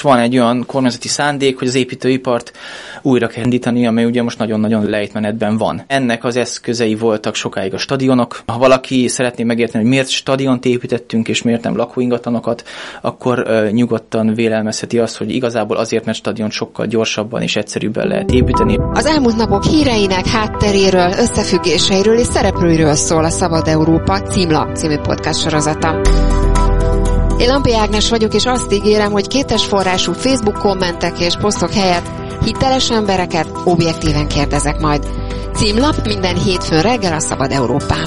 Van egy olyan kormányzati szándék, hogy az építőipart újra kell indítani, amely ugye most nagyon-nagyon lejtmenetben van. Ennek az eszközei voltak sokáig a stadionok. Ha valaki szeretné megérteni, hogy miért stadiont építettünk, és miért nem lakóingatlanokat, akkor nyugodtan vélelmezheti azt, hogy igazából azért, mert stadiont sokkal gyorsabban és egyszerűbben lehet építeni. Az elmúlt napok híreinek hátteréről, összefüggéseiről és szereplőiről szól a Szabad Európa Címlap című podcast sorozata. Én Lampi Ágnes vagyok, és azt ígérem, hogy kétes forrású Facebook kommentek és posztok helyett hiteles embereket objektíven kérdezek majd. Címlap minden hétfőn reggel a Szabad Európán.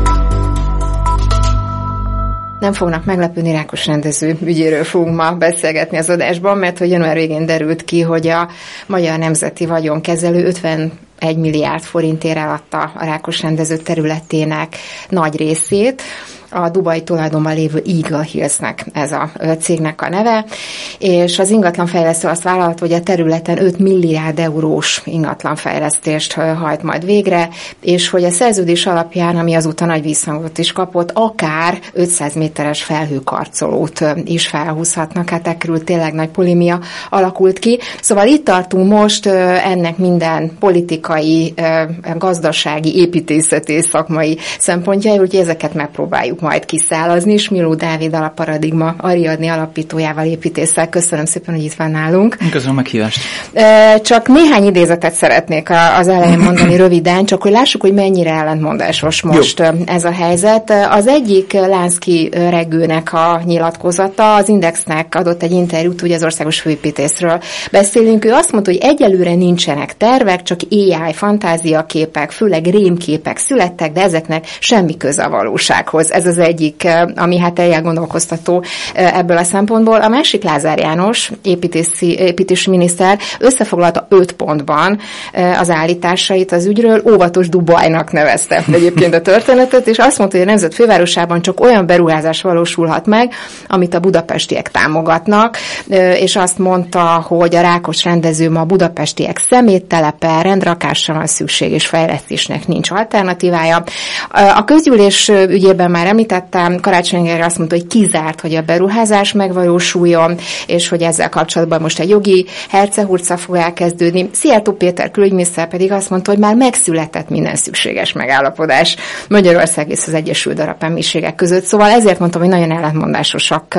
Nem fognak meglepődni, Rákos rendező ügyéről fogunk ma beszélgetni az adásban, mert hogy január végén derült ki, hogy a Magyar Nemzeti Vagyonkezelő 51 milliárd forintért eladta a Rákos rendező területének nagy részét. A Dubai tulajdonban lévő Eagle Hillsnek ez a cégnek a neve, és az ingatlanfejlesztő azt vállalta, hogy a területen 5 milliárd eurós ingatlanfejlesztést hajt majd végre, és hogy a szerződés alapján, ami azóta nagy visszhangot is kapott, akár 500 méteres felhőkarcolót is felhúzhatnak, hát ekkörül tényleg nagy polémia alakult ki. Szóval itt tartunk most ennek minden politikai, gazdasági, építészeti és szakmai szempontjai, úgyhogy ezeket megpróbáljuk majd kiszálazni, és Miló Dáviddal, a Paradigma Ariadné alapítójával, építésszel. Köszönöm szépen, hogy itt van nálunk. Köszönöm a meghívást. Csak néhány idézetet szeretnék az elején mondani röviden, csak hogy lássuk, hogy mennyire ellentmondásos most ez a helyzet. Az egyik Lánszky Regőnek a nyilatkozata, az Indexnek adott egy interjút, ugye az országos főépítészről beszélünk. Ő azt mondta, hogy egyelőre nincsenek tervek, csak AI fantáziaképek, főleg rémképek születtek, de ezeknek semmi köze a valósághoz. Ez az egyik, ami hát elgondolkoztató ebből a szempontból. A másik Lázár János, építési miniszter összefoglalta 5 pontban az állításait az ügyről, óvatos Dubajnak nevezte egyébként a történetet, és azt mondta, hogy a nemzet fővárosában csak olyan beruházás valósulhat meg, amit a budapestiek támogatnak, és azt mondta, hogy a Rákos rendező ma a budapestiek szeméttelepe, rendrakásra van szükség, és fejlesztésnek nincs alternatívája. A közgyűlés ügyében már említettem, Karácsony Gergely azt mondta, hogy kizárt, hogy a beruházás megvalósuljon, és hogy ezzel kapcsolatban most egy jogi hercehurca fog elkezdődni. Szijjártó Péter külügyminiszter pedig azt mondta, hogy már megszületett minden szükséges megállapodás Magyarország és az Egyesült Arab Emírségek között. Szóval ezért mondtam, hogy nagyon ellentmondásosak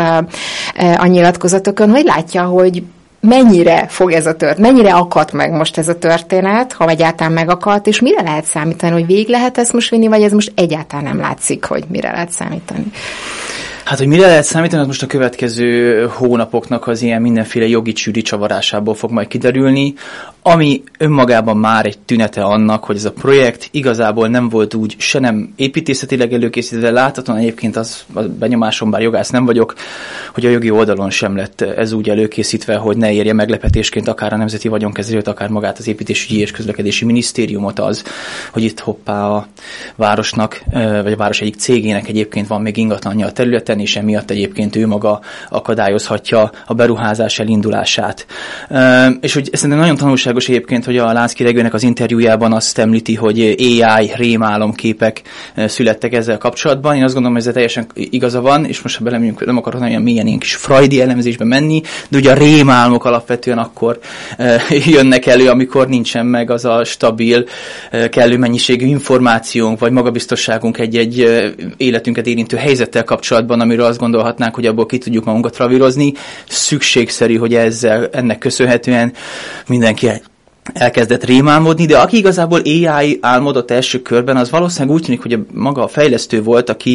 a nyilatkozatokon, hogy látja, hogy mennyire fog ez a mennyire akadt meg most ez a történet, ha egyáltalán megakadt, és mire lehet számítani, hogy végig lehet ezt most vinni, vagy ez most egyáltalán nem látszik, hogy mire lehet számítani? Hát, hogy mire lehet számítani, az most a következő hónapoknak az ilyen mindenféle jogi csűri csavarásából fog majd kiderülni, ami önmagában már egy tünete annak, hogy ez a projekt igazából nem volt úgy se nem építészetileg előkészítve, láthatóan egyébként az benyomásom, bár jogász nem vagyok, hogy a jogi oldalon sem lett ez úgy előkészítve, hogy ne érje meglepetésként akár a Nemzeti Vagyonkezelőt, akár magát az Építésügyi és Közlekedési Minisztériumot az, hogy itt hoppá a városnak, vagy a város egyik cégének egyébként van még ingatlanja a területen, és emiatt egyébként ő maga akadályozhatja a beruházás elindulását. És hogy szerintem nagyon tanulságos egyébként, hogy a Lánszky Regőnek az interjújában azt említi, hogy AI rémálomképek születtek ezzel kapcsolatban. Én azt gondolom, hogy ez teljesen igaza van, és most ha belemegyünk, nem akarok nagyon mélyen ilyen kis freudi elemzésbe menni, de ugye a rémálmok alapvetően akkor jönnek elő, amikor nincsen meg az a stabil, kellő mennyiségű információnk, vagy magabiztosságunk egy életünket érintő helyzettel kapcsolatban, amiről azt gondolhatnánk, hogy abból ki tudjuk magunkat ravírozni. Szükségszerű, hogy ennek köszönhetően mindenki elkezdett rémálmodni, de aki igazából AI álmodott első körben, az valószínűleg úgy tűnik, hogy maga a fejlesztő volt, aki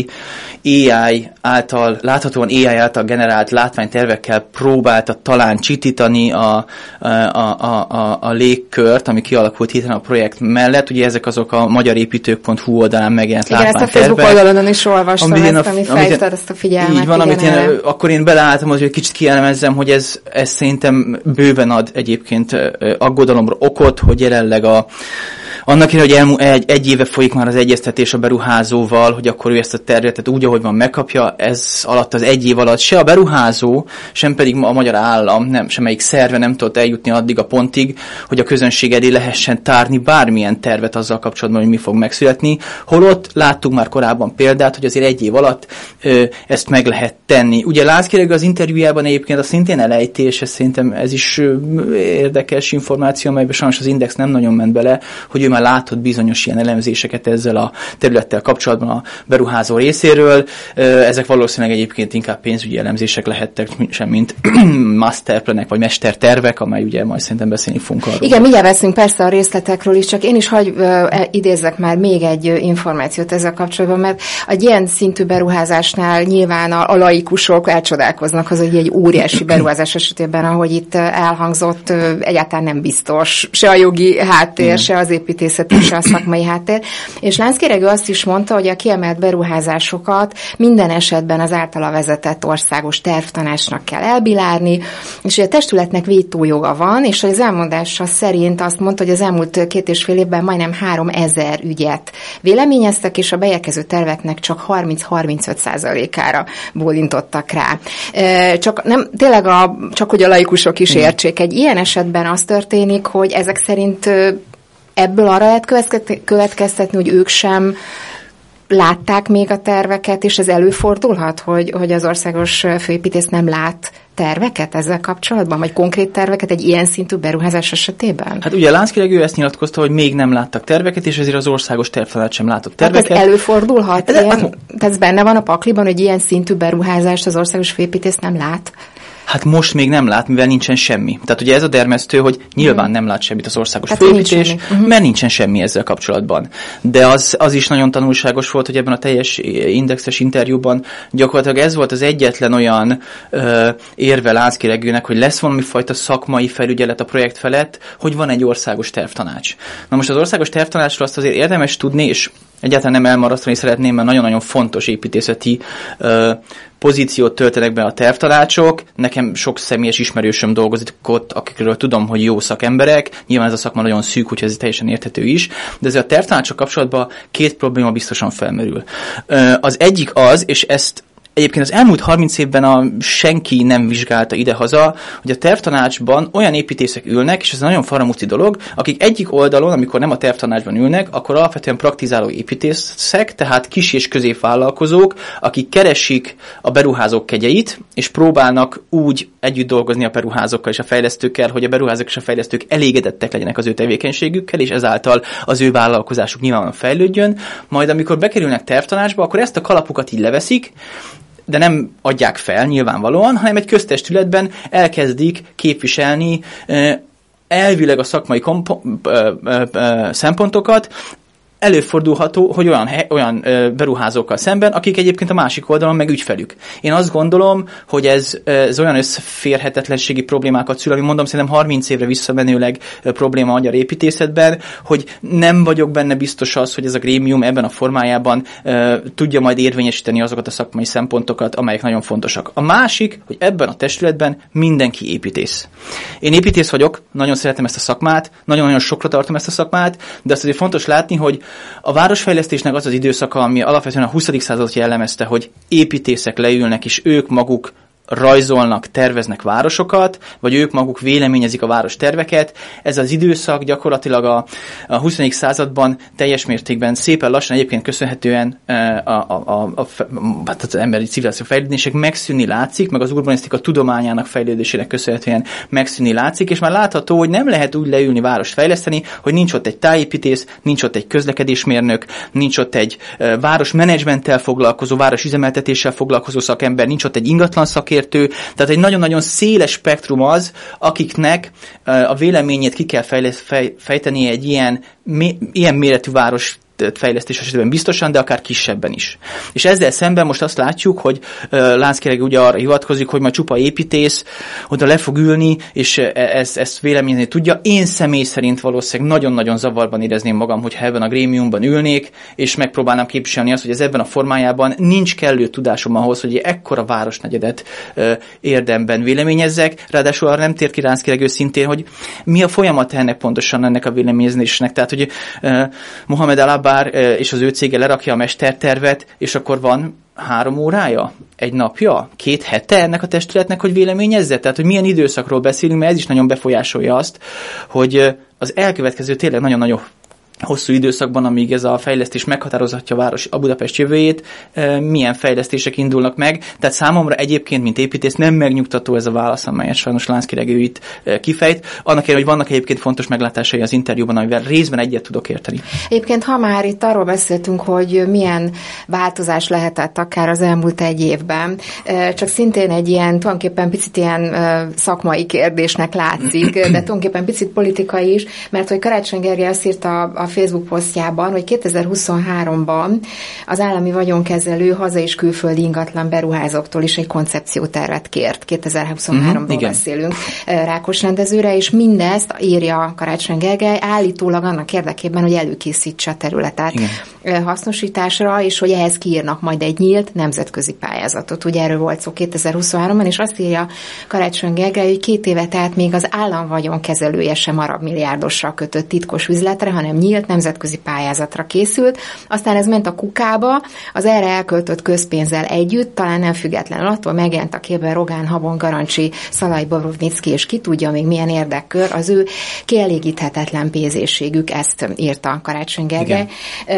láthatóan AI által generált látványtervekkel próbálta talán csitítani a légkört, ami kialakult hirtelen a projekt mellett. Ugye ezek azok a magyarépítők.hu oldalán megjelent látványtervek. Igen, ezt a Facebook oldalon is olvastam, ami felhívtad ezt a figyelmet. Így van, amit akkor én beleálltam, hogy kicsit kielemezzem, hogy ez szerintem bőven ad egyébként aggodalomra okot, hogy jelenleg Annak hogy egy éve folyik már az egyeztetés a beruházóval, hogy akkor ő ezt a területet úgy, ahogy van, megkapja, ez alatt az egy év alatt se a beruházó, sem pedig a magyar állam, semmelyik szerve nem tudott eljutni addig a pontig, hogy a közönség elé lehessen tárni bármilyen tervet azzal kapcsolatban, hogy mi fog megszületni. Holott láttuk már korábban példát, hogy azért egy év alatt ezt meg lehet tenni. Ugye László Gergő az interjújában egyébként az szintén elejti, és szerintem ez is érdekes információ, amelyben sajnos az Index nem nagyon ment bele, hogy ő már látott bizonyos ilyen elemzéseket ezzel a területtel kapcsolatban a beruházó részéről. Ezek valószínűleg egyébként inkább pénzügyi elemzések lehettek, semmint masterplanek vagy mestertervek, amely ugye majd szerintem beszélni fogunk arról. Igen, mindjárt veszünk persze a részletekről is, csak én is idézzek már még egy információt ezzel kapcsolatban, mert egy ilyen szintű beruházásnál nyilván a laikusok elcsodálkoznak az, hogy egy óriási beruházás esetében, ahogy itt elhangzott, egyáltalán nem biztos se a jogi háttér, se az építészeti, se a szakmai háttér. És László Gergő azt is mondta, hogy a kiemelt beruházásokat minden esetben az általa vezetett országos tervtanácsnak kell elbírálni, és hogy a testületnek vétójoga van, és az elmondása szerint azt mondta, hogy az elmúlt 2,5 évben majdnem 3000 ügyet véleményeztek, és a beérkező terveknek csak 30-35%-ára bólintottak rá. Csak nem, tényleg csak hogy a laikusok is értsék, egy ilyen esetben az történik, hogy ezek szerint ebből arra lehet következtetni, hogy ők sem látták még a terveket, és ez előfordulhat, hogy az országos főépítész nem lát terveket ezzel kapcsolatban, vagy konkrét terveket egy ilyen szintű beruházás esetében? Hát ugye László Gergő ezt nyilatkozta, hogy még nem láttak terveket, és ezért az országos tervtanács sem látott terveket. Hát ez előfordulhat? Tehát ez benne van a pakliban, hogy ilyen szintű beruházást az országos főépítész nem lát? Hát most még nem lát, mivel nincsen semmi. Tehát ugye ez a dermesztő, hogy nyilván nem lát semmit az országos főépítés, mert nincsen semmi ezzel kapcsolatban. De az is nagyon tanulságos volt, hogy ebben a teljes Indexes interjúban gyakorlatilag ez volt az egyetlen olyan érve László Gergőnek, hogy lesz valami fajta szakmai felügyelet a projekt felett, hogy van egy országos tervtanács. Na most az országos tervtanácsról azt azért érdemes tudni, és egyáltalán nem elmarasztani szeretném, mert nagyon-nagyon fontos építészeti pozíciót töltenek be a tervtanácsok. Nekem sok személyes ismerősöm dolgozik ott, akikről tudom, hogy jó szakemberek. Nyilván ez a szakma nagyon szűk, úgyhogy ez teljesen érthető is. De ezzel a tervtanácsok kapcsolatban két probléma biztosan felmerül. Az egyik az, és ezt egyébként az elmúlt 30 évben senki nem vizsgálta idehaza, hogy a tervtanácsban olyan építészek ülnek, és ez nagyon faramúci dolog, akik egyik oldalon, amikor nem a tervtanácsban ülnek, akkor alapvetően praktizáló építészek, tehát kis és középvállalkozók, akik keresik a beruházók kegyeit, és próbálnak úgy együtt dolgozni a beruházókkal és a fejlesztőkkel, hogy a beruházók és a fejlesztők elégedettek legyenek az ő tevékenységükkel, és ezáltal az ő vállalkozásuk nyilvánvalóan fejlődjön. Majd amikor bekerülnek tervtanácsba, akkor ezt a kalapukat így leveszik, de nem adják fel nyilvánvalóan, hanem egy köztestületben elkezdik képviselni elvileg a szakmai szempontokat. Előfordulható, hogy olyan beruházókkal szemben, akik egyébként a másik oldalon meg ügyfelük. Én azt gondolom, hogy ez olyan összeférhetetlenségi problémákat szül, ami mondom szerintem 30 évre visszamenőleg probléma a magyar építészetben, hogy nem vagyok benne biztos az, hogy ez a grémium ebben a formájában tudja majd érvényesíteni azokat a szakmai szempontokat, amelyek nagyon fontosak. A másik, hogy ebben a testületben mindenki építész. Én építész vagyok, nagyon szeretem ezt a szakmát, nagyon-nagyon sokra tartom ezt a szakmát, de azt azért fontos látni, hogy a városfejlesztésnek az időszaka, ami alapvetően a 20. századot jellemezte, hogy építészek leülnek, és ők maguk rajzolnak, terveznek városokat, vagy ők maguk véleményezik a város terveket. Ez az időszak gyakorlatilag a 20. században teljes mértékben szépen lassan egyébként köszönhetően az emberi civilizáció fejlődések megszűnni látszik, meg az urbanisztika tudományának fejlődésének köszönhetően megszűnni látszik, és már látható, hogy nem lehet úgy leülni várost fejleszteni, hogy nincs ott egy tájépítész, nincs ott egy közlekedésmérnök, nincs ott egy városmenedzsmenttel foglalkozó, városüzemeltetéssel foglalkozó szakember, nincs ott egy ingatlan szakértő, tehát egy nagyon-nagyon széles spektrum az, akiknek a véleményét ki kell fejteni egy ilyen méretű város fejlesztés esetben biztosan, de akár kisebben is. És ezzel szemben most azt látjuk, hogy Lánczky ugye arra hivatkozik, hogy majd csupa építész oda le fog ülni, és ezt véleményezni tudja. Én személy szerint valószínűleg nagyon-nagyon zavarban érezném magam, hogyha ebben a grémiumban ülnék, és megpróbálnám képviselni azt, hogy ez ebben a formájában nincs kellő tudásom ahhoz, hogy ekkora városnegyedet érdemben véleményezzek. Ráadásul arra nem tér ki Lánczky őszintén, hogy mi a folyamat pontosan ennek a véleményezésnek. Tehát, hogy Mohamed Al-Abbar és az ő cége lerakja a mestertervet, és akkor van 3 órája, 1 napja, 2 hete ennek a testületnek, hogy véleményezze? Tehát, hogy milyen időszakról beszélünk, mert ez is nagyon befolyásolja azt, hogy az elkövetkező tényleg nagyon-nagyon hosszú időszakban, amíg ez a fejlesztés meghatározhatja a Budapest jövőjét, milyen fejlesztések indulnak meg. Tehát számomra egyébként, mint építész, nem megnyugtató ez a válasz, amelyet sajnos Lánczky itt kifejt. Annak ellenére, hogy vannak egyébként fontos meglátásai az interjúban, amivel részben egyet tudok érteni. Egyébként, ha már itt arról beszéltünk, hogy milyen változás lehetett akár az elmúlt 1 évben, csak szintén egy ilyen, tulajdonképpen picit ilyen szakmai kérdésnek látszik, de tulajdonképpen picit politikai is, mert hogy Karácsony Gergely azt írta a Facebook posztjában, hogy 2023-ban az állami vagyonkezelő haza- és külföldi ingatlan beruházóktól is egy koncepciótervet kért. 2023-ról beszélünk Rákosrendezőre, és mindezt írja Karácsony Gergely állítólag annak érdekében, hogy előkészítse a területet hasznosításra, és hogy ehhez kiírnak majd egy nyílt nemzetközi pályázatot. Ugye erről volt szó 2023-ban, és azt írja Karácsony Gergely, hogy 2 éve tehát még az állam vagyonkezelője sem arab milliárdossal kötött titkos üzletre, hanem nyílt nemzetközi pályázatra készült. Aztán ez ment a kukába, az erre elköltött közpénzzel együtt, talán nem függetlenül attól megjelent a képben Rogán, Habon, Garancsi, Szalai, Borovnicki, és ki tudja még milyen érdekkör, az ő kielégíthetetlen pénzésségük, ezt írta Karácsony Gergely.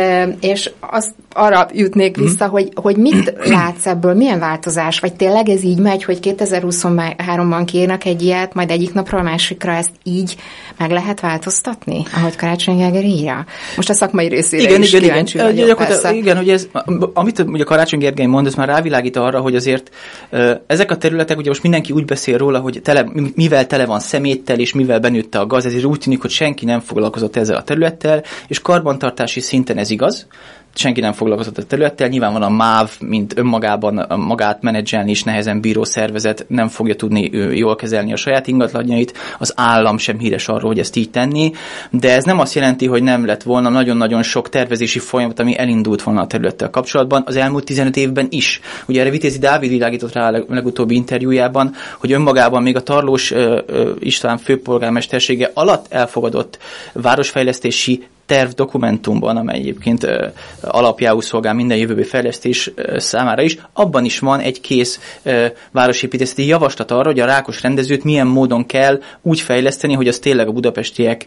És arra jutnék vissza, hogy mit látsz ebből, milyen változás, vagy tényleg ez így megy, hogy 2023-ban kérnek egy ilyet, majd egyik napról a másikra ezt így meg lehet változtatni, ahogy Karácsony Gergely írja? Most a szakmai részére is kíváncsi vagyok, persze. Igen, hogy ez, amit ugye Karácsony Gergely mond, ez már rávilágít arra, hogy azért ezek a területek, ugye most mindenki úgy beszél róla, hogy mivel tele van szeméttel, és mivel benőtte a gaz, ezért úgy tűnik, hogy senki nem foglalkozott ezzel a területtel, és karbantartási szinten ez igaz. Senki nem foglalkozott a területtel, nyilván van a MÁV, mint önmagában magát menedzselni is nehezen bíró szervezet, nem fogja tudni jól kezelni a saját ingatlanjait, az állam sem híres arról, hogy ezt így tenni, de ez nem azt jelenti, hogy nem lett volna nagyon-nagyon sok tervezési folyamat, ami elindult volna a területtel kapcsolatban az elmúlt 15 évben is. Ugye erre Vitézi Dávid világított rá a legutóbbi interjújában, hogy önmagában még a Tarlós István főpolgármestersége alatt elfogadott városfejlesztési terv dokumentumban, amely egyébként alapjául szolgál minden jövőbeli fejlesztés számára is, abban is van egy kész városépítészeti javaslat arra, hogy a Rákosrendezőt milyen módon kell úgy fejleszteni, hogy az tényleg a budapestiek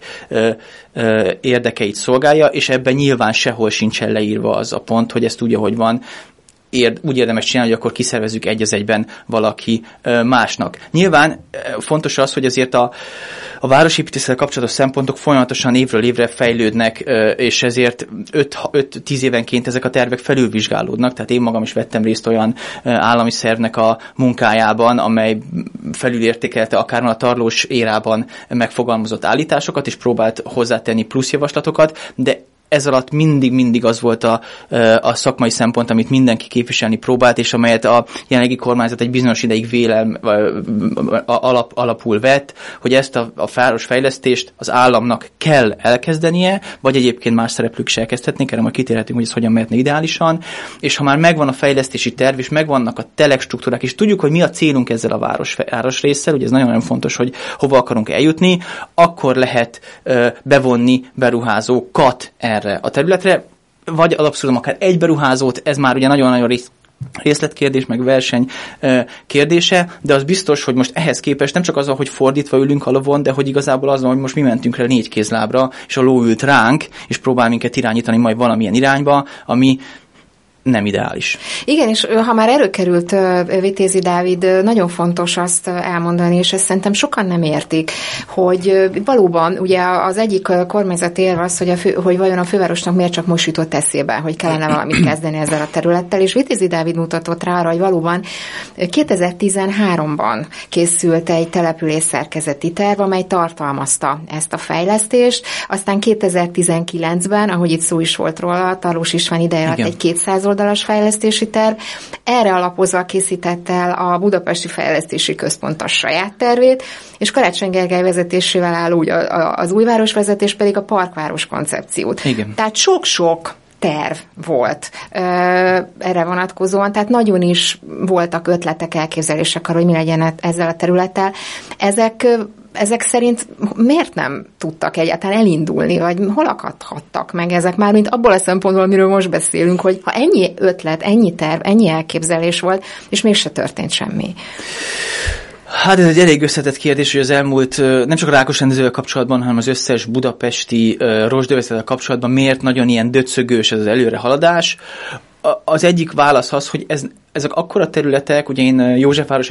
érdekeit szolgálja, és ebben nyilván sehol sincsen leírva az a pont, hogy ezt úgy, ahogy van, úgy érdemes csinálni, hogy akkor kiszervezzük egy az egyben valaki másnak. Nyilván fontos az, hogy azért a városépítészettel kapcsolatos szempontok folyamatosan évről évre fejlődnek, és ezért 5-10 évenként ezek a tervek felülvizsgálódnak, tehát én magam is vettem részt olyan állami szervnek a munkájában, amely felülértékelte akár a Tarlós érában megfogalmazott állításokat, és próbált hozzátenni plusz javaslatokat, de ez alatt mindig az volt a szakmai szempont, amit mindenki képviselni próbált, és amelyet a jelenlegi kormányzat egy bizonyos ideig alapul vett, hogy ezt a városfejlesztést az államnak kell elkezdenie, vagy egyébként más szereplők is elkezdhetnék, erre majd kitérhetünk, hogy ez hogyan mehetne ideálisan, és ha már megvan a fejlesztési terv, és megvannak a telekstruktúrák, és tudjuk, hogy mi a célunk ezzel a városrésszel, ugye ez nagyon fontos, hogy hova akarunk eljutni, akkor lehet bevonni beruházókat erre a területre, vagy az abszolút akár egy beruházót, ez már ugye nagyon-nagyon részletkérdés, meg verseny kérdése, de az biztos, hogy most ehhez képest nem csak az, hogy fordítva ülünk a lovon, de hogy igazából az, hogy most mi mentünk rá 4 kézlábra, és a ló ült ránk, és próbál minket irányítani majd valamilyen irányba, ami nem ideális. Igen, és ha már erről került Vitézi Dávid, nagyon fontos azt elmondani, és ezt szerintem sokan nem értik, hogy valóban ugye az egyik kormányzati érv az, hogy vajon a fővárosnak miért csak most jutott eszébe, hogy kellene valamit kezdeni ezzel a területtel, és Vitézi Dávid mutatott rá arra, hogy valóban 2013-ban készült egy település szerkezeti terv, amely tartalmazta ezt a fejlesztést, aztán 2019-ben, ahogy itt szó is volt róla, Tarlós István ideje alatt egy 200 oldalas fejlesztési terv. Erre alapozva készített el a Budapesti Fejlesztési Központ a saját tervét, és Karácsony Gergely vezetésével áll úgy az újváros vezetés pedig a parkváros koncepciót. Igen. Tehát sok-sok terv volt erre vonatkozóan, tehát nagyon is voltak ötletek, elképzelések arra, hogy mi legyen ezzel a területtel. Ezek szerint miért nem tudtak egyáltalán elindulni, vagy hol akadhattak meg ezek már, mint abból a szempontból, amiről most beszélünk, hogy ha ennyi ötlet, ennyi terv, ennyi elképzelés volt, és mégse történt semmi. Hát ez egy elég összetett kérdés, hogy az elmúlt nem csak a Rákosrendezővel kapcsolatban, hanem az összes budapesti rozsdövezettel kapcsolatban miért nagyon ilyen döcögős ez az előrehaladás. Az egyik válasz az, hogy ezek akkora területek, ugye én Józsefváros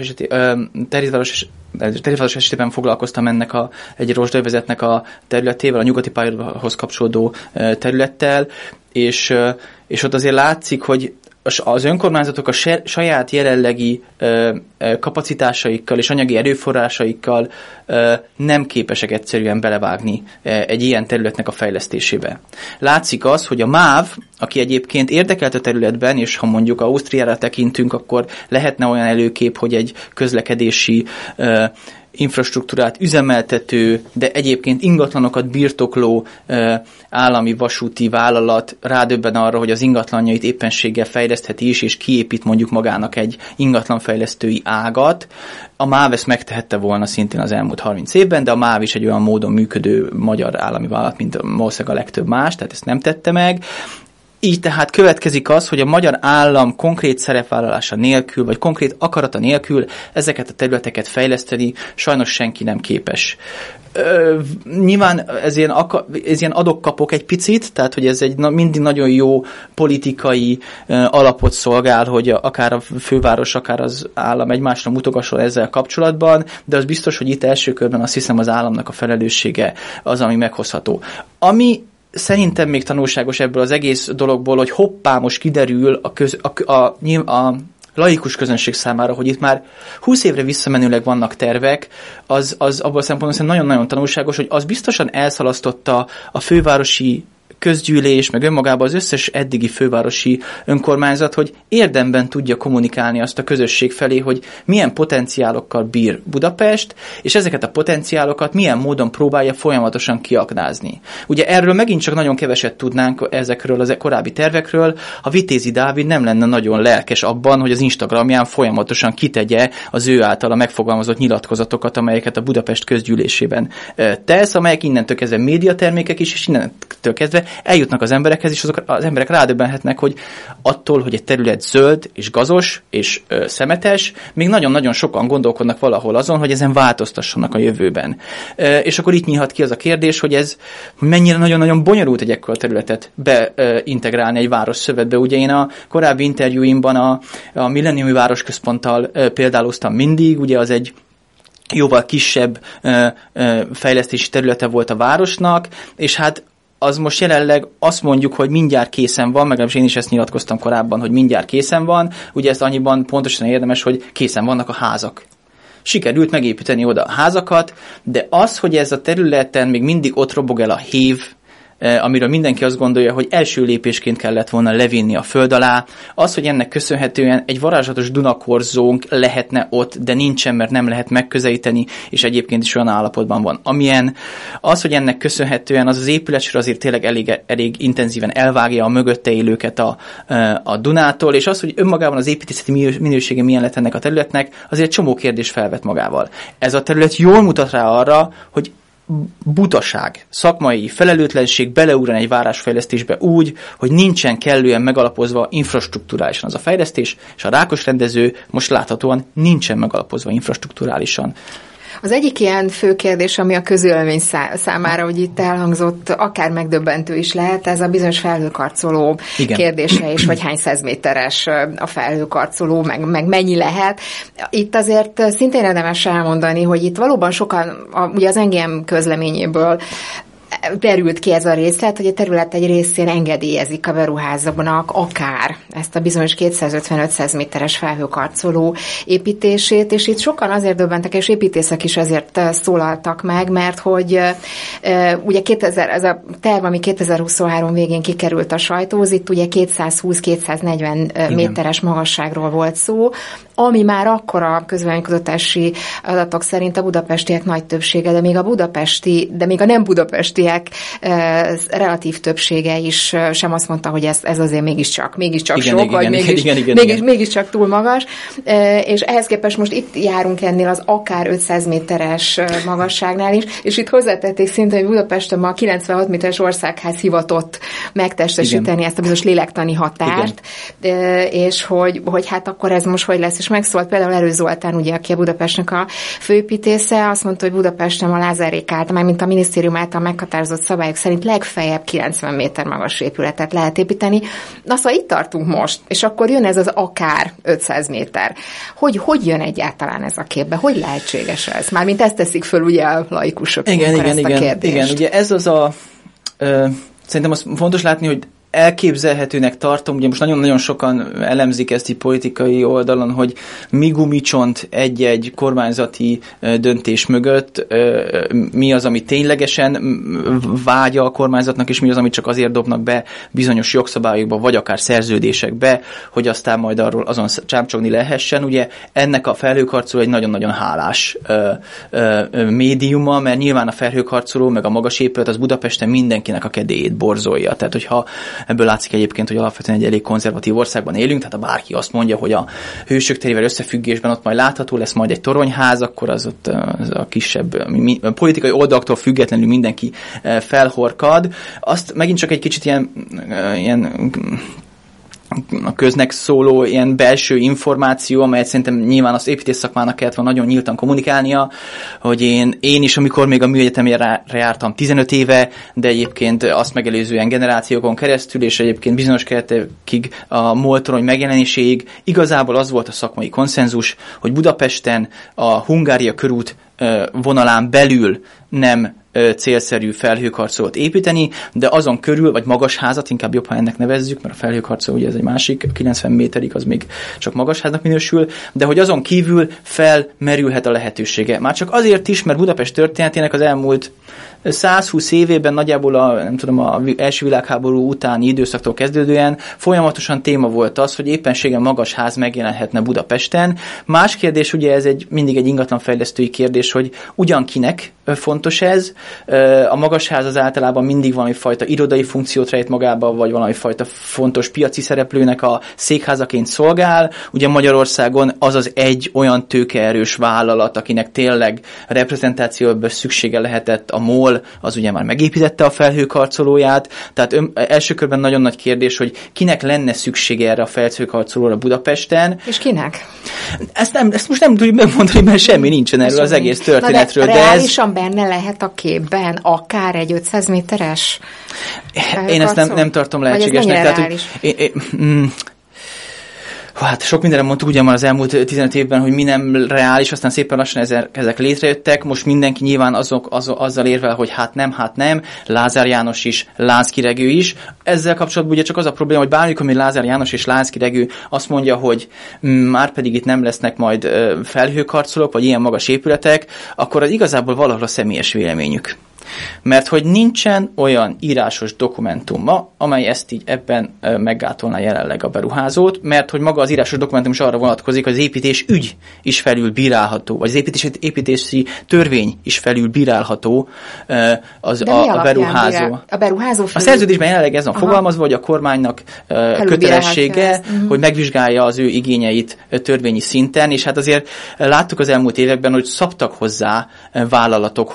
Terézváros esetében foglalkoztam ennek egy rozsdövezetnek a területével, a nyugati pályaudvarhoz kapcsolódó területtel, és ott azért látszik, hogy az önkormányzatok a saját jelenlegi kapacitásaikkal és anyagi erőforrásaikkal nem képesek egyszerűen belevágni egy ilyen területnek a fejlesztésébe. Látszik az, hogy a MÁV, aki egyébként érdekelt a területben, és ha mondjuk Ausztriára tekintünk, akkor lehetne olyan előkép, hogy egy közlekedési infrastruktúrát üzemeltető, de egyébként ingatlanokat birtokló állami vasúti vállalat rádöbben arra, hogy az ingatlanjait éppenséggel fejlesztheti is, és kiépít mondjuk magának egy ingatlanfejlesztői ágat. A MÁV ezt megtehette volna szintén az elmúlt 30 évben, de a MÁV is egy olyan módon működő magyar állami vállalat, mint valószínűleg a legtöbb más, tehát ezt nem tette meg. Így tehát következik az, hogy a magyar állam konkrét szerepvállalása nélkül, vagy konkrét akarata nélkül ezeket a területeket fejleszteni sajnos senki nem képes. Nyilván ez ilyen adok-kapok egy picit, tehát hogy ez egy mindig nagyon jó politikai alapot szolgál, hogy akár a főváros, akár az állam egymásra mutogasson ezzel kapcsolatban, de az biztos, hogy itt első körben azt hiszem az államnak a felelőssége az, ami meghozható. Ami szerintem még tanulságos ebből az egész dologból, hogy hoppá, most kiderül a laikus közönség számára, hogy itt már 20 évre visszamenőleg vannak tervek, az abból a szempontból nagyon-nagyon tanulságos, hogy az biztosan elszalasztotta a fővárosi közgyűlés, meg önmagában az összes eddigi fővárosi önkormányzat, hogy érdemben tudja kommunikálni azt a közösség felé, hogy milyen potenciálokkal bír Budapest, és ezeket a potenciálokat milyen módon próbálja folyamatosan kiaknázni. Ugye erről megint csak nagyon keveset tudnánk ezekről az korábbi tervekről, ha Vitézi Dávid nem lenne nagyon lelkes abban, hogy az Instagramján folyamatosan kitegye az ő általa megfogalmazott nyilatkozatokat, amelyeket a Budapest közgyűlésében tesz, amelyek innentől kezdve médiatermékek is, és innentől kezdve eljutnak az emberekhez, és azok az emberek rádöbbenhetnek, hogy attól, hogy egy terület zöld és gazos és szemetes, még nagyon-nagyon sokan gondolkodnak valahol azon, hogy ezen változtassanak a jövőben. És akkor itt nyílhat ki az a kérdés, hogy mennyire nagyon-nagyon bonyolult egy ekkora területet beintegrálni egy városszövetbe. Ugye én a korábbi interjúimban a Millenniumi Városközponttal példáloztam mindig, ugye az egy jóval kisebb fejlesztési területe volt a városnak, és hát az most jelenleg azt mondjuk, hogy mindjárt készen van, legalábbis én is ezt nyilatkoztam korábban, hogy mindjárt készen van, ugye ezt annyiban pontosan érdemes, hogy készen vannak a házak. Sikerült megépíteni oda a házakat, de az, hogy ez a területen még mindig ott robog el a hév, amiről mindenki azt gondolja, hogy első lépésként kellett volna levinni a föld alá. Az, hogy ennek köszönhetően egy varázslatos Dunakorzónk lehetne ott, de nincsen, mert nem lehet megközelíteni, és egyébként is olyan állapotban van, amilyen. Az, hogy ennek köszönhetően az épületsor azért tényleg elég intenzíven elvágja a mögötte élőket a Dunától, és az, hogy önmagában az építészeti minősége milyen lett ennek a területnek, azért csomó kérdés felvet magával. Ez a terület jól mutat rá arra, hogy butaság, szakmai felelőtlenség beleugrani egy városfejlesztésbe úgy, hogy nincsen kellően megalapozva infrastrukturálisan az a fejlesztés, és a Rákosrendező most láthatóan nincsen megalapozva infrastrukturálisan. Az egyik ilyen fő kérdés, ami a közvélemény számára, hogy itt elhangzott, akár megdöbbentő is lehet, ez a bizonyos felhőkarcoló kérdése is, hogy hány százméteres a felhőkarcoló, meg mennyi lehet. Itt azért szintén érdemes elmondani, hogy itt valóban sokan, ugye az NGM közleményéből derült ki ez a részlet, hogy a terület egy részén engedélyezik a beruházóknak akár ezt a bizonyos 250-500 méteres felhőkarcoló építését, és itt sokan azért döbbentek, és építészek is azért szólaltak meg, mert hogy ugye ez a terv, ami 2023 végén kikerült a sajtóhoz, itt ugye 220-240 méteres magasságról volt szó, ami már akkor a közvéleménykutatási adatok szerint a budapestiek nagy többsége, de még a nem budapestiek relatív többsége is sem azt mondta, hogy ez azért mégiscsak sok, vagy mégiscsak túl magas. És ehhez képest most itt járunk ennél az akár 500 méteres magasságnál is, és itt hozzátették szinte, hogy Budapesten ma a 96 méteres országház hivatott megtestesíteni ezt a bizonyos lélektani határt, és hogy hát akkor ez most hogy lesz, és megszólt például Erő Zoltán, ugye, aki a Budapestnek a főépítésze, azt mondta, hogy Budapesten a Lázárék által, már mint a minisztérium által meghatározott szabályok szerint legfeljebb 90 méter magas épületet lehet építeni. Na szóval itt tartunk most, és akkor jön ez az akár 500 méter. Hogy jön egyáltalán ez a képbe? Hogy lehetséges ez? Mármint ezt teszik föl ugye a laikusok. Igen, ugye ez az a szerintem az fontos látni, hogy elképzelhetőnek tartom, ugye most nagyon-nagyon sokan elemzik ezt így politikai oldalon, hogy mi gumicsont egy-egy kormányzati döntés mögött, mi az, ami ténylegesen vágya a kormányzatnak, és mi az, amit csak azért dobnak be bizonyos jogszabályokba, vagy akár szerződésekbe, hogy aztán majd arról azon csámcsogni lehessen. Ugye ennek a felhőkarcoló egy nagyon-nagyon hálás médiuma, mert nyilván a felhőkarcoló, meg a magas épület az Budapesten mindenkinek a kedélyét borzolja. Tehát, hogyha ebből látszik egyébként, hogy alapvetően egy elég konzervatív országban élünk, tehát ha bárki azt mondja, hogy a Hősök terével összefüggésben ott majd látható lesz majd egy toronyház, akkor az ott az a kisebb a politikai oldalaktól függetlenül mindenki felhorkad. Azt megint csak egy kicsit ilyen a köznek szóló ilyen belső információ, amelyet szerintem nyilván az építész szakmának kellett volna nagyon nyíltan kommunikálnia, hogy én is, amikor még a műegyetemére jártam 15 éve, de egyébként azt megelőzően generációkon keresztül, és egyébként bizonyos keretekig a MOL-torony megjelenéséig igazából az volt a szakmai konszenzus, hogy Budapesten a Hungária körút vonalán belül nem célszerű felhőkarcolót építeni, de azon körül, vagy magas házat, inkább jobb, ha ennek nevezzük, mert a felhőkarcoló ugye ez egy másik, 90 méterig az még csak magas háznak minősül, de hogy azon kívül felmerülhet a lehetősége. Már csak azért is, mert Budapest történetének az elmúlt 120 évében nagyjából az első világháború utáni időszaktól kezdődően folyamatosan téma volt az, hogy éppenséggel magas ház megjelenhetne Budapesten. Más kérdés, ugye ez mindig egy ingatlanfejlesztői kérdés, hogy ugyankinek fontos ez. A magas ház az általában mindig valami fajta irodai funkciót rejt magába, vagy valami fajta fontos piaci szereplőnek a székházaként szolgál. Ugye Magyarországon az egy olyan tőkeerős vállalat, akinek tényleg reprezentációban szüksége lehetett, a MOL, az ugye már megépítette a felhőkarcolóját, tehát első körben nagyon nagy kérdés, hogy kinek lenne szüksége erre a felhőkarcolóra Budapesten. És kinek? Ezt most nem tudjuk megmondani, mert semmi nincsen erről az egész történetről. De reálisan benne lehet a képben akár egy 500 méteres Én ezt nem tartom lehetségesnek. Tehát, hát sok mindenre mondtuk ugye már az elmúlt 15 évben, hogy mi nem reális, aztán szépen lassan ezek létrejöttek. Most mindenki nyilván azzal érvel, hogy hát nem, Lázár János is, Lánszky Regő is. Ezzel kapcsolatban ugye csak az a probléma, hogy bármikor, ami Lázár János és Lánszky Regő azt mondja, hogy már pedig itt nem lesznek majd felhőkarcolók, vagy ilyen magas épületek, akkor az igazából valahol a személyes véleményük. Mert hogy nincsen olyan írásos dokumentum ma, amely ezt így ebben meggátolná jelenleg a beruházót, mert hogy maga az írásos dokumentum is arra vonatkozik, hogy az építés ügy is felülbírálható, vagy az építési törvény is felülbírálható a beruházó. A beruházó a szerződésben jelenleg ez van fogalmazva, hogy a kormánynak kötelessége, hogy megvizsgálja az ő igényeit törvényi szinten, és hát azért láttuk az elmúlt években, hogy szabtak hozzá vállalatokhoz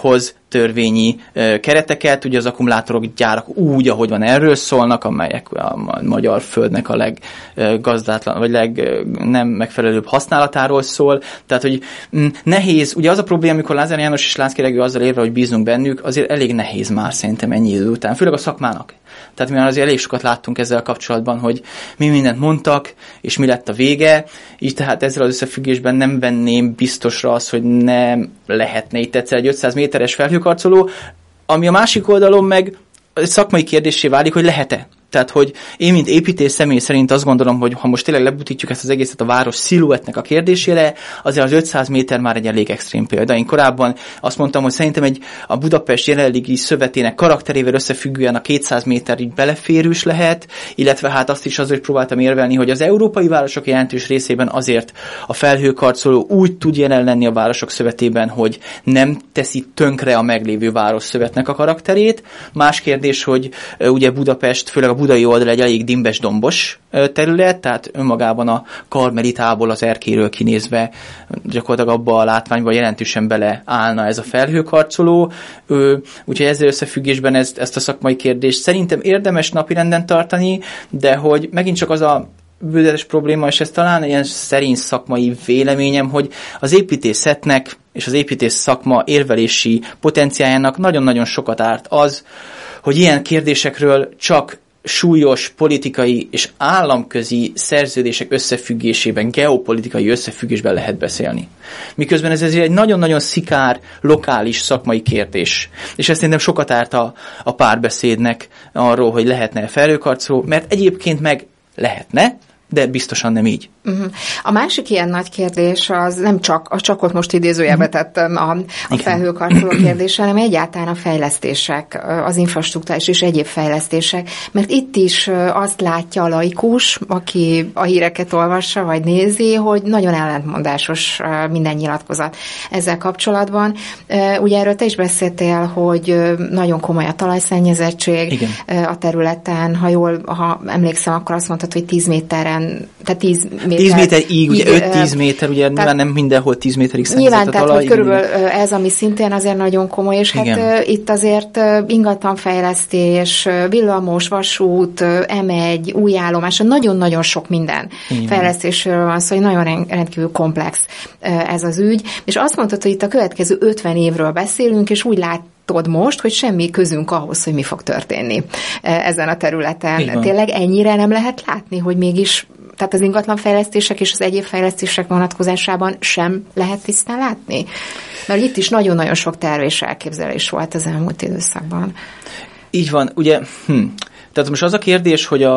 törvényi kereteket, ugye az akkumulátorok gyárak úgy, ahogy van, erről szólnak, amelyek a magyar földnek a leggazdátlan, vagy nem megfelelőbb használatáról szól. Tehát, hogy nehéz, ugye az a probléma, amikor Lázár János és Lánszky Regő azzal érve, hogy bíznunk bennük, azért elég nehéz már szerintem ennyi idő után, főleg a szakmának. Tehát mi már azért elég sokat láttunk ezzel kapcsolatban, hogy mi mindent mondtak, és mi lett a vége, így tehát ezzel az összefüggésben nem venném biztosra azt, hogy nem lehetne itt egyszer egy 500 méteres felhőkarcoló, ami a másik oldalon meg szakmai kérdéssé válik, hogy lehet-e. Tehát, hogy én, mint építész személy szerint azt gondolom, hogy ha most tényleg lebutítjuk ezt az egészet a város sziluettnek a kérdésére, azért az 500 méter már egy elég extrém példa. Én korábban azt mondtam, hogy szerintem a Budapest jelenlegi szövetének karakterével összefüggően a 200 méter így beleférős lehet, illetve hát azt is azért próbáltam érvelni, hogy az európai városok jelentős részében azért a felhőkarcoló úgy tud jelen lenni a városok szövetében, hogy nem teszi tönkre a meglévő városszövetnek a karakterét. Más kérdés, hogy ugye Budapest, főleg a budai oldal egy elég dimbes dombos terület, tehát önmagában a Karmelitából, az erkéről kinézve gyakorlatilag abba a látványba jelentősen beleállna ez a felhőkarcoló. Úgyhogy ezzel összefüggésben ezt a szakmai kérdést szerintem érdemes napirenden tartani, de hogy megint csak az a bődetes probléma, és ez talán ilyen szerény szakmai véleményem, hogy az építészetnek és az építész szakma érvelési potenciáljának nagyon-nagyon sokat árt az, hogy ilyen kérdésekről csak súlyos politikai és államközi szerződések összefüggésében, geopolitikai összefüggésben lehet beszélni. Miközben ez egy nagyon-nagyon szikár, lokális szakmai kérdés. És ez szerintem sokat árt a párbeszédnek arról, hogy lehetne felhőkarcoló, mert egyébként meg lehetne, de biztosan nem így. A másik ilyen nagy kérdés az nem csak ott most idézőjelbe tettem a felhőkarcoló kérdése, hanem egyáltalán a fejlesztések, az infrastruktúrás és egyéb fejlesztések, mert itt is azt látja a laikus, aki a híreket olvassa vagy nézi, hogy nagyon ellentmondásos minden nyilatkozat ezzel kapcsolatban. Ugye erről te is beszéltél, hogy nagyon komoly a talajszennyezettség. Igen. A területen, ha emlékszem, akkor azt mondtad, hogy 10 méteren, tehát 10 méterig, ugye 5-10 méter, ugye nyilván nem mindenhol 10 méterig szennyezett a talaj. Nyilván, tehát körülbelül ez, ami szintén azért nagyon komoly, és igen. Hát itt azért ingatlanfejlesztés, villamos, vasút, M1, új állomás, nagyon-nagyon sok minden fejlesztésről van szó, hogy nagyon rendkívül komplex ez az ügy, és azt mondtad, hogy itt a következő 50 évről beszélünk, és úgy látod most, hogy semmi közünk ahhoz, hogy mi fog történni ezen a területen. Tényleg ennyire nem lehet látni, hogy mégis tehát az ingatlanfejlesztések és az egyéb fejlesztések vonatkozásában sem lehet tisztán látni? Mert itt is nagyon-nagyon sok terv és elképzelés volt az elmúlt időszakban. Így van, ugye, tehát most az a kérdés, hogy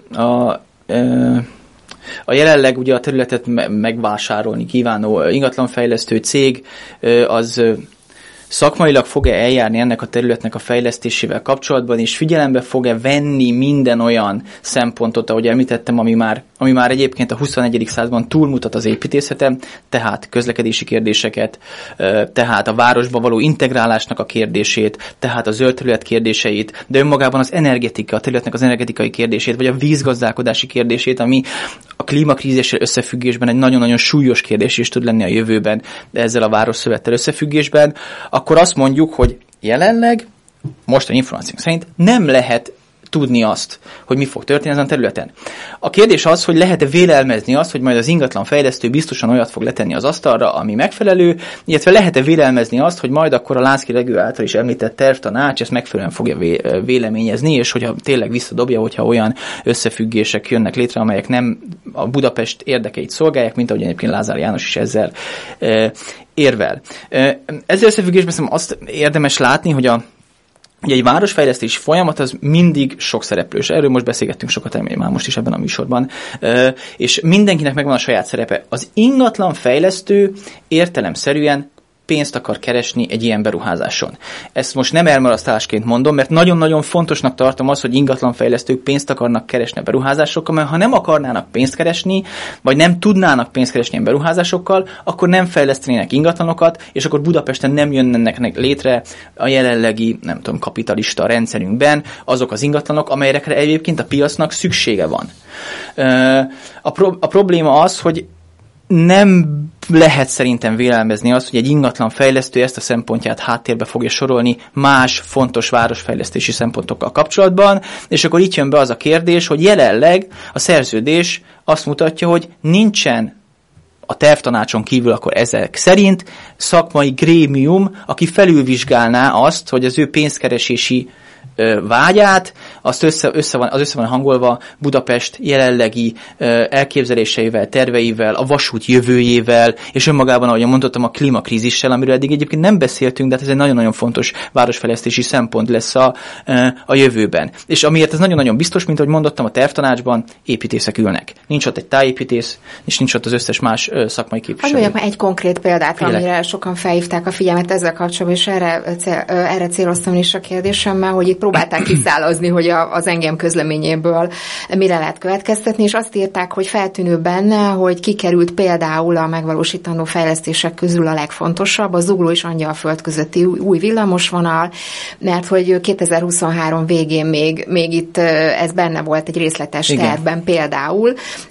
a jelenleg ugye a területet megvásárolni kívánó ingatlanfejlesztő cég az szakmailag fog-e eljárni ennek a területnek a fejlesztésével kapcsolatban, és figyelembe fog-e venni minden olyan szempontot, ahogy említettem, ami már egyébként a 21. században túlmutat az építészeten, tehát közlekedési kérdéseket, tehát a városba való integrálásnak a kérdését, tehát a zöld terület kérdéseit, de önmagában az energetika, a területnek az energetikai kérdését, vagy a vízgazdálkodási kérdését, ami a klímakrízissel összefüggésben egy nagyon-nagyon súlyos kérdés is tud lenni a jövőben, de ezzel a városszövettel összefüggésben, akkor azt mondjuk, hogy jelenleg, mostani információk szerint nem lehet tudni azt, hogy mi fog történni ezen a területen. A kérdés az, hogy lehet-e vélelmezni azt, hogy majd az ingatlanfejlesztő biztosan olyat fog letenni az asztalra, ami megfelelő, illetve lehet-e vélelmezni azt, hogy majd akkor a Lánszky Regő által is említett tervtanács ezt megfelelően fogja véleményezni, és hogyha tényleg visszadobja, hogyha olyan összefüggések jönnek létre, amelyek nem a Budapest érdekeit szolgálják, mint ahogy egyébként Lázár János is ezzel érvel. Ezzel összefüggésben szerintem azt érdemes látni, hogy ugye egy városfejlesztési folyamat az mindig sok szereplős. Erről most beszélgettünk sokat, már most is ebben a műsorban. És mindenkinek megvan a saját szerepe. Az ingatlanfejlesztő értelemszerűen pénzt akar keresni egy ilyen beruházáson. Ezt most nem elmarasztalásként mondom, mert nagyon-nagyon fontosnak tartom azt, hogy ingatlanfejlesztők pénzt akarnak keresni a beruházásokkal, mert ha nem akarnának pénzt keresni, vagy nem tudnának pénzt keresni ilyen beruházásokkal, akkor nem fejlesztenének ingatlanokat, és akkor Budapesten nem jönnek létre a jelenlegi, nem tudom, kapitalista rendszerünkben azok az ingatlanok, amelyekre egyébként a piacnak szüksége van. A probléma az, hogy nem lehet szerintem vélelmezni azt, hogy egy ingatlan fejlesztő ezt a szempontját háttérbe fogja sorolni más fontos városfejlesztési szempontokkal kapcsolatban, és akkor itt jön be az a kérdés, hogy jelenleg a szerződés azt mutatja, hogy nincsen a tervtanácson kívül akkor ezek szerint szakmai grémium, aki felülvizsgálná azt, hogy az ő pénzkeresési vágyát, az össze van hangolva Budapest jelenlegi elképzeléseivel, terveivel, a vasút jövőjével, és önmagában, ahogy mondottam, a klímakrízissel, amiről eddig egyébként nem beszéltünk, de hát ez egy nagyon-nagyon fontos városfejlesztési szempont lesz a jövőben. És amiért ez nagyon-nagyon biztos, mint ahogy mondottam, a tervtanácsban építészek ülnek. Nincs ott egy tájépítész, és nincs ott az összes más szakmai képviselő. Mondjak már egy konkrét példát, amire sokan felhívták a figyelmet ezzel kapcsolatban, és erre céloztam is a kérdésemmel, hogy itt próbálták kiszálazni, hogy az engem közleményéből mire lehet következtetni, és azt írták, hogy feltűnő benne, hogy kikerült például a megvalósítandó fejlesztések közül a legfontosabb, a Zugló és Angyalföld közötti új villamosvonal, mert hogy 2023 végén még itt ez benne volt egy részletes tervben például,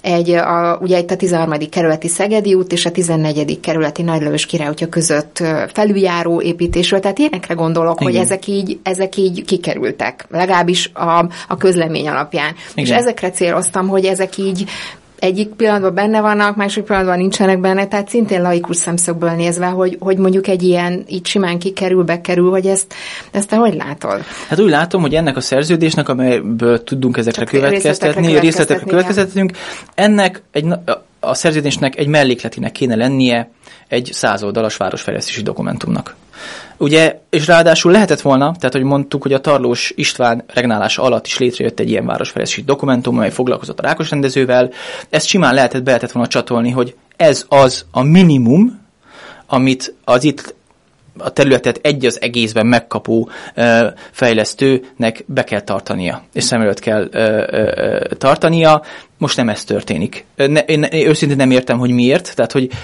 ugye itt a 13. kerületi Szegedi út és a 14. kerületi Nagylajos Király útja között felüljáró építésről, tehát ilyenekre gondolok, hogy ezek így kikerültek, legalábbis a közlemény alapján. Igen. És ezekre céloztam, hogy ezek így egyik pillanatban benne vannak, másik pillanatban nincsenek benne, tehát szintén laikus szemszögből nézve, hogy mondjuk egy ilyen így simán bekerül, hogy ezt te hogy látod? Hát úgy látom, hogy ennek a szerződésnek, amelyből tudunk ezekre következtetni, részletekre következtetünk, ennek a szerződésnek egy mellékletinek kéne lennie egy 100 oldalas városfejlesztési dokumentumnak. Ugye, és ráadásul lehetett volna, tehát hogy mondtuk, hogy a Tarlós István regnálása alatt is létrejött egy ilyen városfejlesztési dokumentum, amely foglalkozott a Rákosrendezővel, ezt simán lehetett volna csatolni, hogy ez az a minimum, amit az itt a területet egy az egészben megkapó fejlesztőnek be kell tartania, és szem előtt kell tartania. Most nem ez történik. Én őszintén nem értem, hogy miért. Tehát, hogy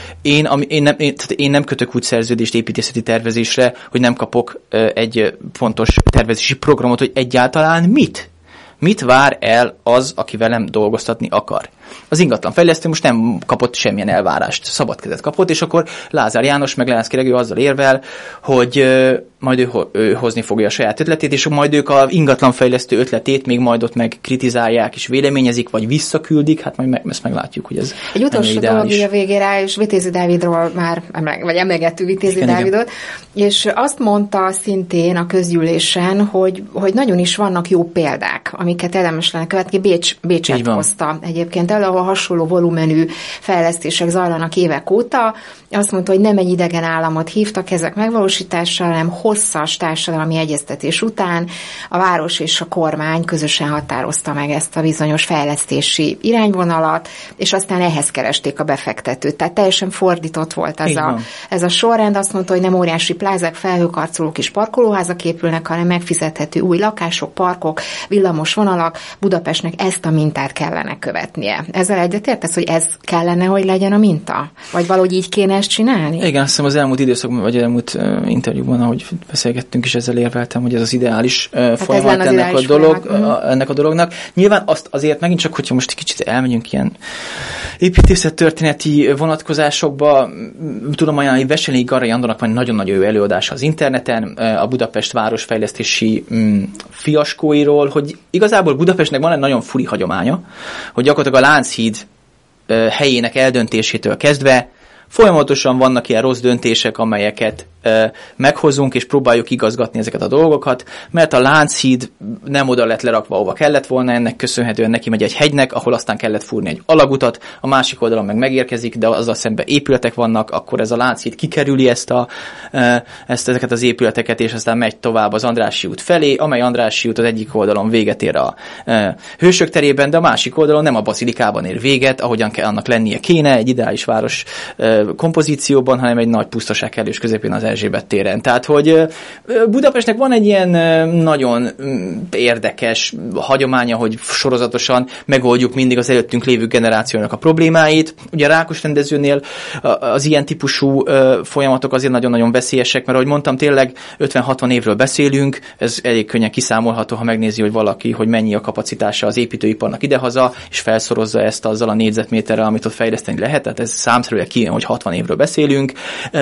én nem kötök úgy szerződést építészeti tervezésre, hogy nem kapok egy fontos tervezési programot, hogy egyáltalán mit vár el az, aki velem dolgoztatni akar. Az ingatlanfejlesztő most nem kapott semmilyen elvárást, szabad kezet kapott, és akkor Lázár János meg Lenszky Regő azzal érvel, hogy majd ő hozni fogja a saját ötletét, és majd ők az ingatlanfejlesztő ötletét még majd ott meg kritizálják és véleményezik, vagy visszaküldik, hát majd ezt meglátjuk, hogy ez egy utolsó dolog a végére, és Vitézi Dávidról már emlegettük Vitézi Dávidot, és azt mondta szintén a közgyűlésen, hogy nagyon is vannak jó példák, amiket érdemes lenne követni. Bécset hozta egyébként el, ahol hasonló volumenű fejlesztések zajlanak évek óta. Azt mondta, hogy nem egy idegen államot hívtak ezek megvalósítására, hanem hosszas társadalmi egyeztetés után a város és a kormány közösen határozta meg ezt a bizonyos fejlesztési irányvonalat, és aztán ehhez keresték a befektetőt. Tehát teljesen fordított volt ez a sorrend. Azt mondta, hogy nem óriási plázák, felhőkarcolók és parkolóházak épülnek, hanem megfizethető új lakások, parkok, villamos vonalak. Budapestnek ezt a mintát kellene követnie. Ezzel egyetértesz, hogy ez kellene, hogy legyen a minta? Vagy valahogy így kéne ezt csinálni? Igen, azt hiszem az elmúlt időszakban, vagy elmúlt interjúban, ahogy beszélgettünk, és ezzel érveltem, hogy ez az ideális folyamat ennek a dolognak. Nyilván azt azért megint csak, hogyha most egy kicsit elmegyünk ilyen építészettörténeti vonatkozásokba, tudom ajánlani Veselényi Garai Andornak van nagyon-nagyon jó előadása az interneten, a Budapest városfejlesztési fiaskóiról, hogy igazából Budapestnek van egy nagyon furi hagyománya, hogy gyakorlatilag a Lánchíd helyének eldöntésétől kezdve folyamatosan vannak ilyen rossz döntések, amelyeket meghozunk, és próbáljuk igazgatni ezeket a dolgokat, mert a Lánchíd nem oda lett lerakva, ahova kellett volna, ennek köszönhetően neki megy egy hegynek, ahol aztán kellett fúrni egy alagutat, a másik oldalon meg megérkezik, de azzal szemben épületek vannak, akkor ez a Lánchíd kikerüli ezeket az épületeket, és aztán megy tovább az Andrássy út felé, amely Andrássy út az egyik oldalon véget ér a Hősök terében, de a másik oldalon nem a Bazilikában ér véget, ahogyan annak lennie kéne egy ideális város kompozícióban, hanem egy nagy pusztaság kellős közepén az Erzsébet téren. Tehát, hogy Budapestnek van egy ilyen nagyon érdekes hagyománya, hogy sorozatosan megoldjuk mindig az előttünk lévő generációnak a problémáit. Ugye a Rákos rendezőnél az ilyen típusú folyamatok azért nagyon-nagyon veszélyesek, mert ahogy mondtam, tényleg 50-60 évről beszélünk, ez elég könnyen kiszámolható, ha megnézi, hogy valaki, hogy mennyi a kapacitása az építőiparnak idehaza, és felszorozza ezt azzal a négyzetméterrel, amit ott fejleszteni lehet. Tehát ez számszerűen kijön, hogy 60 évről beszélünk,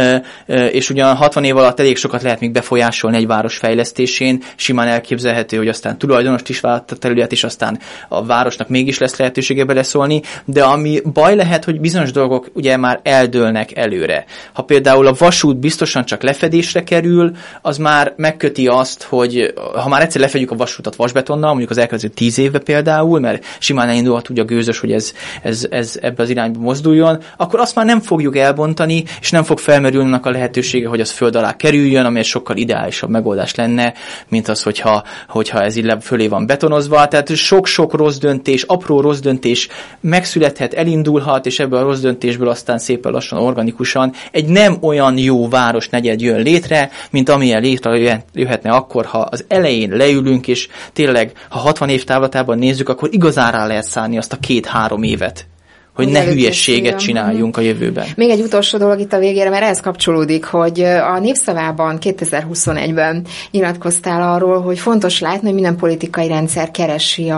és ugyan 60 év alatt elég sokat lehet még befolyásolni egy város fejlesztésén, simán elképzelhető, hogy aztán tulajdonost is vált a terület, és aztán a városnak mégis lesz lehetősége beleszólni, de ami baj lehet, hogy bizonyos dolgok ugye már eldőlnek előre. Ha például a vasút biztosan csak lefedésre kerül, az már megköti azt, hogy ha már egyszer lefedjük a vasútat vasbetonnal, mondjuk az elkövetkező 10 évbe például, mert simán elindulhat ugye a gőzös, hogy ez ebbe az irányba mozduljon, akkor azt már nem fogjuk elbontani, és nem fog felmerülni a lehetősége, hogy az föld alá kerüljön, ami egy sokkal ideálisabb megoldás lenne, mint az, hogyha ez így fölé van betonozva. Tehát sok-sok rossz döntés, apró rossz döntés megszülethet, elindulhat, és ebből a rossz döntésből aztán szépen lassan, organikusan egy nem olyan jó városnegyed jön létre, mint amilyen létrejöhetne akkor, ha az elején leülünk, és tényleg, ha 60 év távlatában nézzük, akkor igazán rá lehet szállni azt a 2-3 évet, hogy ne hülyességet csináljunk a jövőben. Még egy utolsó dolog itt a végére, mert ez kapcsolódik, hogy a Népszavában 2021-ben nyilatkoztál arról, hogy fontos látni, hogy minden politikai rendszer keresi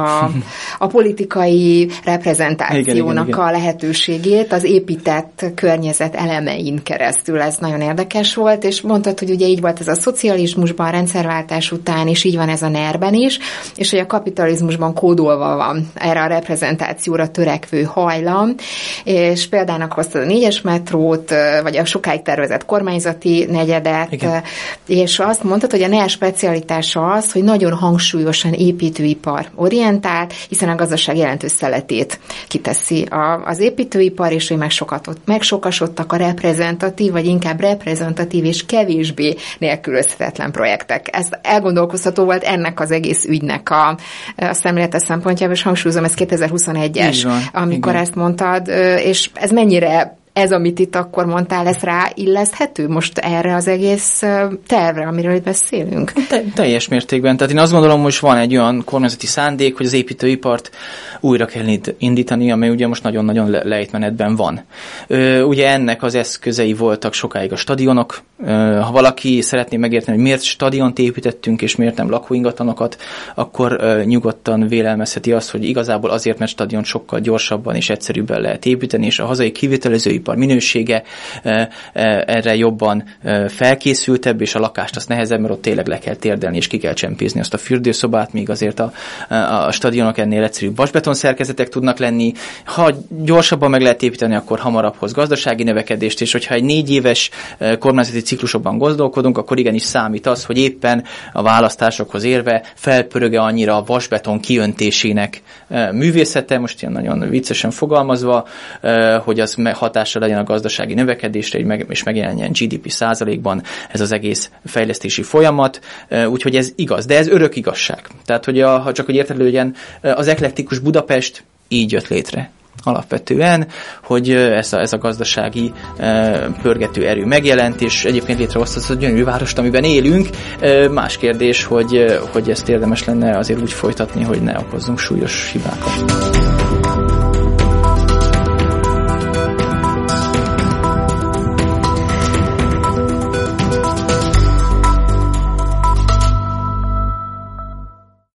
a politikai reprezentációnak igen. a lehetőségét az épített környezet elemein keresztül. Ez nagyon érdekes volt, és mondtad, hogy ugye így volt ez a szocializmusban, rendszerváltás után, és így van ez a NER-ben is, és hogy a kapitalizmusban kódolva van erre a reprezentációra törekvő hajlam, és példának hoztad a 4-es metrót, vagy a sokáig tervezett kormányzati negyedet, igen. És azt mondtad, hogy a NER specialitása az, hogy nagyon hangsúlyosan építőipar orientált, hiszen a gazdaság jelentős szeletét kiteszi az építőipar, és hogy megsokasodtak a reprezentatív, vagy inkább reprezentatív és kevésbé nélkülözhetetlen projektek. Ez elgondolkozható volt ennek az egész ügynek a szemlélete szempontjából, és hangsúlyozom, ez 2021-es, amikor ezt mondtad, és ez mennyire, ez, amit itt akkor mondtál, ez ráilleszthető most erre az egész tervre, amiről itt beszélünk? Teljes mértékben. Tehát én azt gondolom, hogy van egy olyan kormányzati szándék, hogy az építőipart újra kell indítani, amely ugye most nagyon-nagyon lejtmenetben van. Ugye ennek az eszközei voltak sokáig a stadionok. Ha valaki szeretné megérteni, hogy miért stadiont építettünk, és miért nem lakóingatlanokat, akkor nyugodtan vélelmezheti azt, hogy igazából azért, mert stadiont sokkal gyorsabban és egyszerűbben lehet építeni, és a hazai kivitelezőipar minősége erre jobban felkészültebb, és a lakást az nehezebb, mert ott tényleg le kell térdelni, és ki kell csempészni azt a fürdőszobát, míg azért a stadionok ennél egyszerűbb vasbeton szerkezetek tudnak lenni. Ha gyorsabban meg lehet építeni, akkor hamarabb hoz gazdasági növekedést, és hogyha egy 4 éves kormányzati ciklusokban gondolkodunk, akkor igenis számít az, hogy éppen a választásokhoz érve felpöröge annyira a vasbeton kiöntésének művészete, most ilyen nagyon viccesen fogalmazva, hogy az hatással legyen a gazdasági növekedésre, és megjelenjen GDP százalékban ez az egész fejlesztési folyamat, úgyhogy ez igaz, de ez örök igazság. Tehát, hogy ha csak hogy érthető legyen, az eklektikus Budapest így jött létre. Alapvetően, hogy ez a gazdasági pörgető erő megjelent, és egyébként létrehozta azt a gyönyörű várost, amiben élünk. Más kérdés, hogy ezt érdemes lenne azért úgy folytatni, hogy ne okozzunk súlyos hibákat.